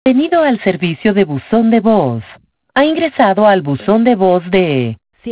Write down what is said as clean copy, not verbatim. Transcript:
Bienvenido al servicio de buzón de voz. Ha ingresado al buzón de voz de